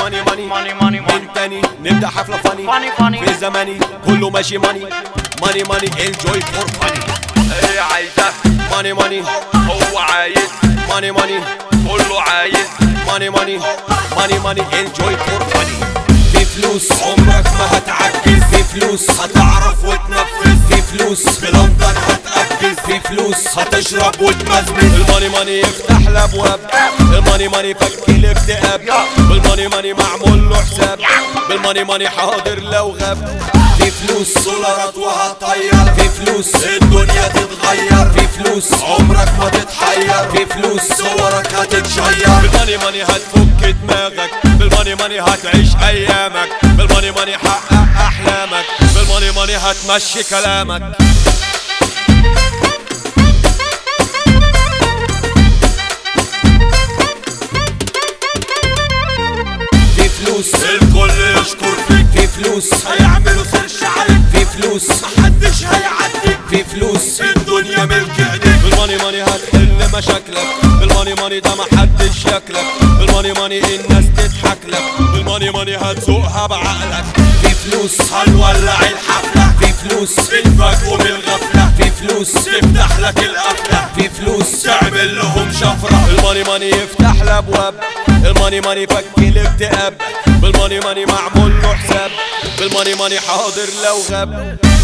ماني ماني ماني من تاني نبدأ حفلة فاني في زماني كله ماشي ماني ماني ماني انجوي فور فاني. هي عايزة ماني ماني هو عايز ماني ماني كله عايز ماني ماني ماني ماني انجوي فور فاني. في فلوس عمرك ما هتعجز، في فلوس هتعرف وتنفذ، في فلوس في لندن هتأجز، في فلوس هتشرب وتمزمز. الماني ماني يفتح الابواب، الماني ماني فك الاكتئاب، بالماني ماني معمول له حساب، بالماني ماني حاضر لو غاب. في فلوس دولارات وهتطير، في فلوس الدنيا تتغير، في فلوس عمرك ما تتحير، في فلوس صورك هتتشير. بالماني ماني هتفك دماغك، بالماني ماني هتعيش ايامك، بالماني ماني حقق احلامك، بالماني ماني هتمشي كلامك. في فلوس الكل يشكر فيك، في فلوس هيعملوا سيرش عليك، في فلوس محدش هيعديك، في فلوس الدنيا ملك ايديك. بالماني ماني هتحل مشاكلك، بالماني ماني ده محدش ياكلك، بالماني ماني الناس تضحك لك، بالماني ماني هتسوقها بعقلك. في فلوس هنولع الحفلة، في فلوس تفاجئوا بالغفلة، في فلوس تفتح لك القفلة، في فلوس تعمل لهم شفرة. الماني ماني يفتح الابواب، الماني ماني فك الاكتئاب، بالماني ماني معمول له حساب، بالماني ماني حاضر لو غاب.